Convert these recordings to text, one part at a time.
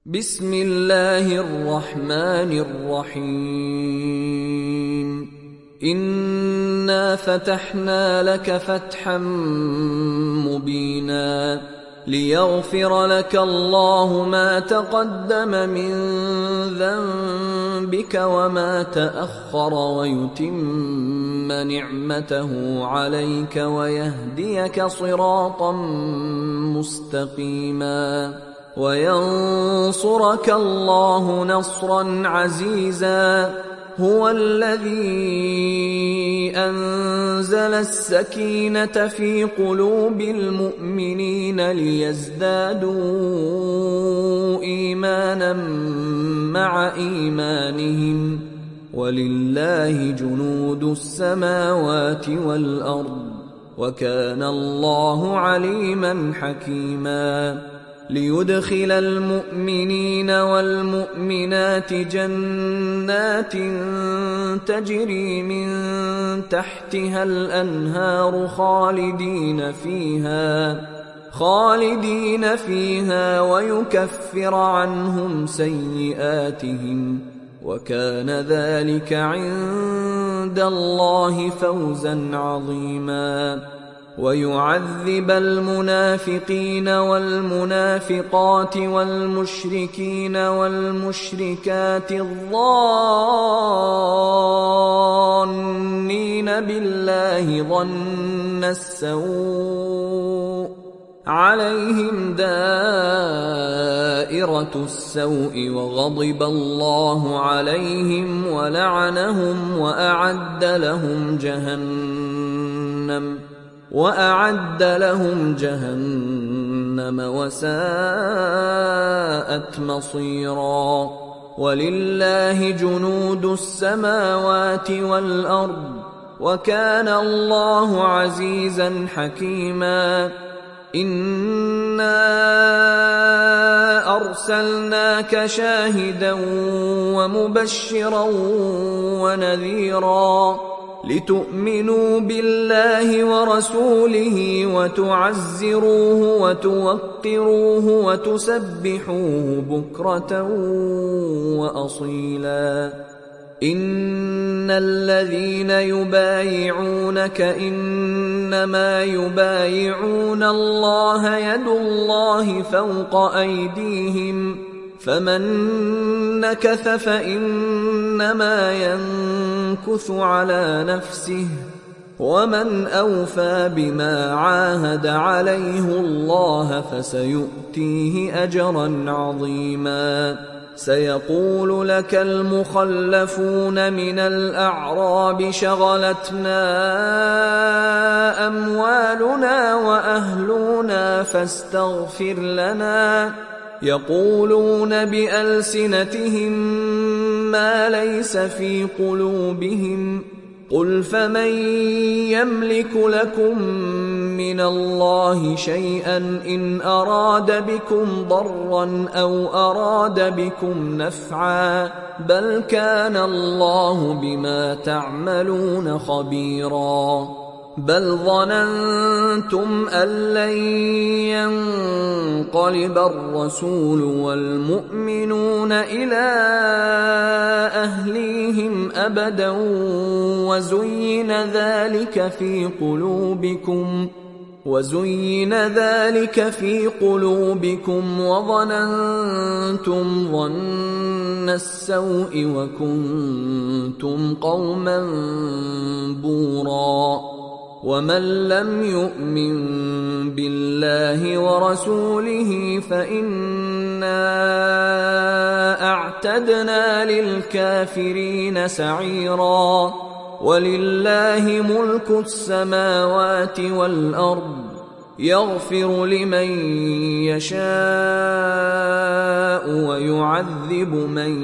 بسم الله الرحمن الرحيم. إنا فتحنا لك فتحا مبينا ليغفر لك الله ما تقدم من ذنبك وما تأخر ويتم نعمته عليك ويهديك صراطا مستقيما وينصرك الله نصرا عزيزا. هو الذي أنزل السكينة في قلوب المؤمنين ليزدادوا إيمانا مع إيمانهم ولله جنود السماوات والأرض وكان الله عليما حكيما. ليدخل المؤمنين والمؤمنات جنات تجري من تحتها الأنهار خالدين فيها ويكفر عنهم سيئاتهم وكان ذلك عند الله فوزا عظيما. ويعذب المنافقين والمنافقات والمشركين والمشركات الظانين بالله ظن السوء عليهم دائرة السوء وغضب الله عليهم ولعنهم وأعد لهم جهنم وساءت مصيرا. ولله جنود السماوات والأرض وكان الله عزيزا حكيما. إنا أرسلناك شاهدا ومبشرا ونذيرا لتؤمنوا بالله ورسوله وتعزروه وتوقروه وتسبحوه بكرة وأصيلا. إن الذين يبايعونك إنما يبايعون الله يد الله فوق أيديهم فمن نكث فإنما ينكث على نفسه ومن أوفى بما عاهد عليه الله فسيؤتيه أجرا عظيما. سيقول لك المخلفون من الأعراب شغلتنا أموالنا وأهلنا فاستغفر لنا يقولون بألسنتهم ما ليس في قلوبهم قل فمن يملك لكم من الله شيئا إن أراد بكم ضرا أو أراد بكم نفعا بل كان الله بما تعملون خبيرا. بل ظننتم أن لن ينقلب الرسول والمؤمنون إلى أهليهم أبدا وزين ذلك في قلوبكم وظننتم ظن السوء وكنتم قوما بورا. ومن لم يؤمن بالله ورسوله فإنا أعتدنا للكافرين سعيرا. ولله ملك السماوات والأرض يغفر لمن يشاء ويعذب من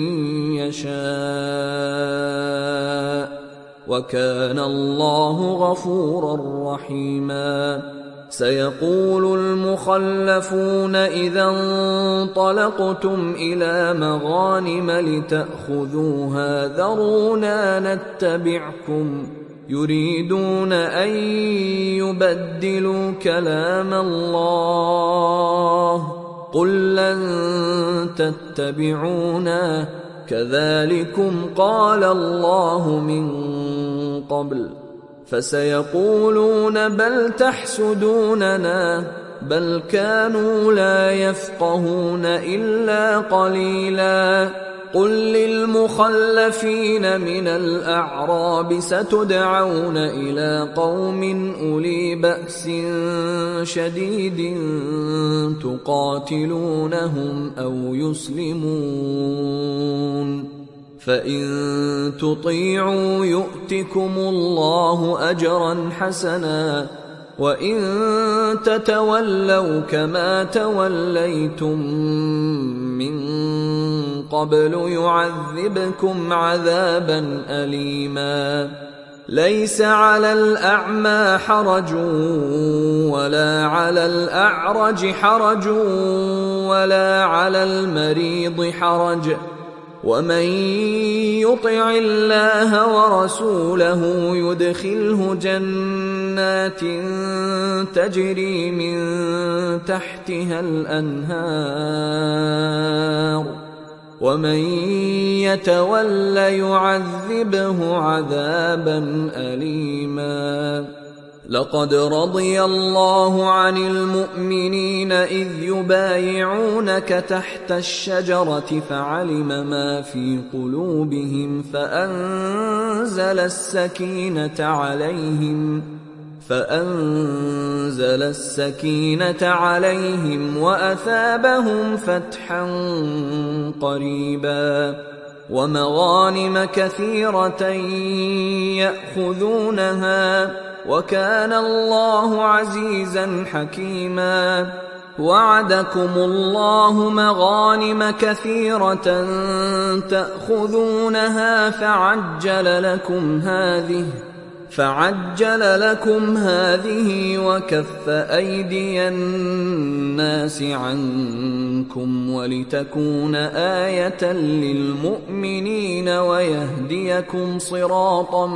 يشاء وكان الله غفورا رحيما. سيقول المخلفون إذا انطلقتم إلى مغانم لتأخذوها ذرونا نتبعكم يريدون أن يبدلوا كلام الله قل لن تتبعونا كذلكم قال الله من قبل فسيقولون بل تحسدوننا بل كانوا لا يفقهون إلا قليلا قل للمخلفين من الأعراب ستدعون إلى قوم أولي بأس شديد تقاتلونهم أو يسلمون فإن تطيعوا يؤتكم الله أجرا حسنا وإن تتولوا كما توليتم من قبل يعذبكم عذابا أليما ليس على الأعمى حرج ولا على الأعرج حرج ولا على المريض حرج ومن يطع الله ورسوله يدخله جنات تجري من تحتها الأنهار ومن يتول يعذبه عذابا أليما لقد رضي الله عن المؤمنين إذ يبايعونك تحت الشجرة فعلم ما في قلوبهم فأنزل السكينة عليهم وأثابهم فتحا قريبا ومغانم كثيرة يأخذونها وكان الله عزيزا حكيما وعدكم الله مغانم كثيرة تأخذونها فعجل لكم هذه وكف أيدي الناس عنكم ولتكون آية للمؤمنين ويهديكم صراطا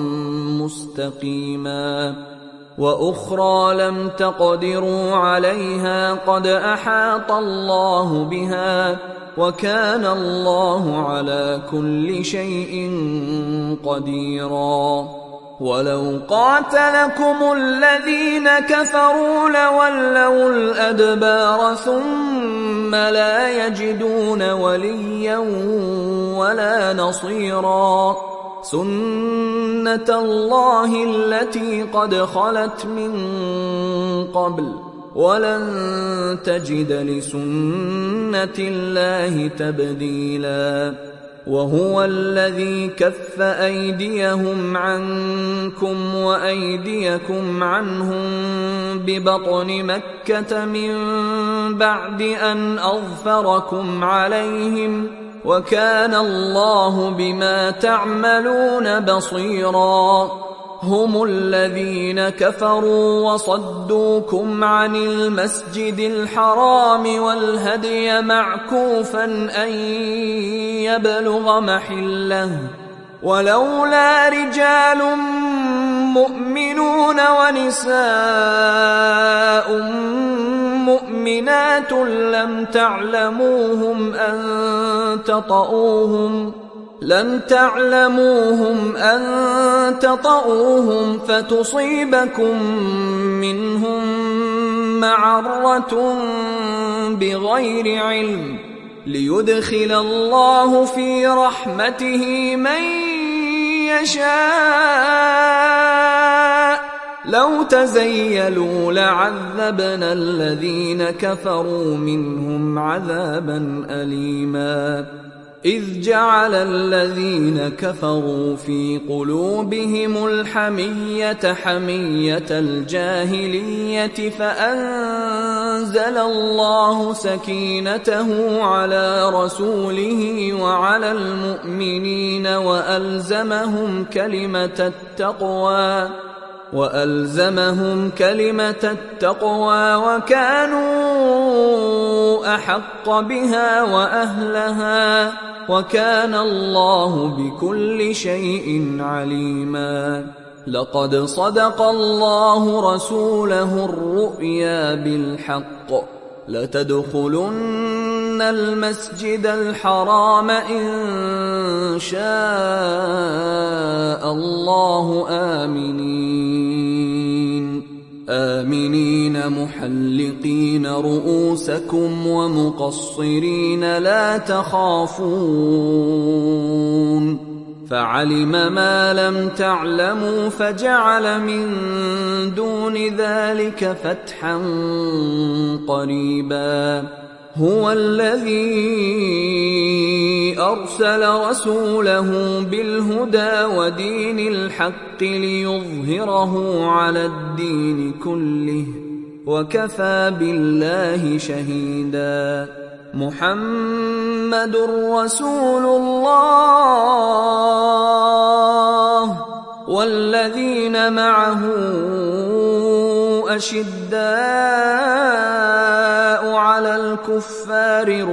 مستقيما وأخرى لم تقدروا عليها قد أحاط الله بها وكان الله على كل شيء قديرا ولو قاتلكم الذين كفروا لولوا الأدبار ثم لا يجدون وليا ولا نصيرا سنة الله التي قد خلت من قبل ولن تجد لسنة الله تبديلا وهو الذي كف أيديهم عنكم وأيديكم عنهم ببطن مكة من بعد أن أظفركم عليهم وكان الله بما تعملون بصيرا هم الذين كفروا وصدوكم عن المسجد الحرام والهدي معكوفا أن يبلغ محله ولولا رجال مؤمنون ونساء مؤمنات لم تعلموهم أن تطؤوهم فتصيبكم منهم معرة بغير علم ليدخل الله في رحمته من يشاء لو تزيلوا لعذبنا الذين كفروا منهم عذابا أليما إذ جعل الذين كفروا في قلوبهم الحمية حمية الجاهلية فأنزل الله سكينته على رسوله وعلى المؤمنين وألزمهم كلمة التقوى وكانوا أحق بها وأهلها وكان الله بكل شيء عليما لقد صدق الله رسوله الرؤيا بالحق لتدخلن المسجد الحرام إن شاء الله آمنين محلقين رؤوسكم ومقصرين لا تخافون فعلم ما لم تعلموا فجعل من دون ذلك فتحا قريبا هو الذي أرسل رسوله بالهدى ودين الحق ليظهره على الدين كله وكفى بالله شهيدا محمد رسول الله والذين معه أشداء على الكفار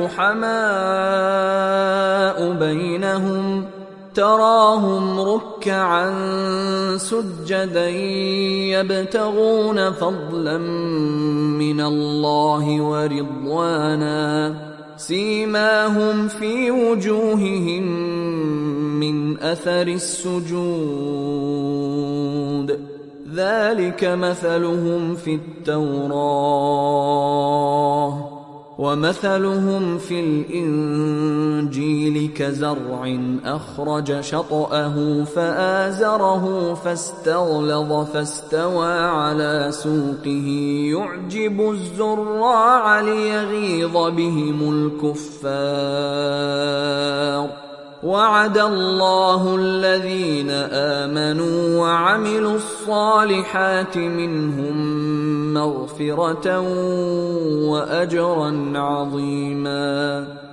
رحماء بينهم تراهم ركعا سجدا يبتغون فضلا من الله ورضوانا سيماهم في وجوههم من أثر السجود ذلك مثلهم في التوراة ومثلهم في الإنجيل كزرع أخرج شطأه فآزره فاستغلظ فاستوى على سوقه يعجب الزراع ليغيظ بهم الكفار وعد الله الذين آمنوا وعملوا الصالحات منهم مغفرة وأجرا عظيما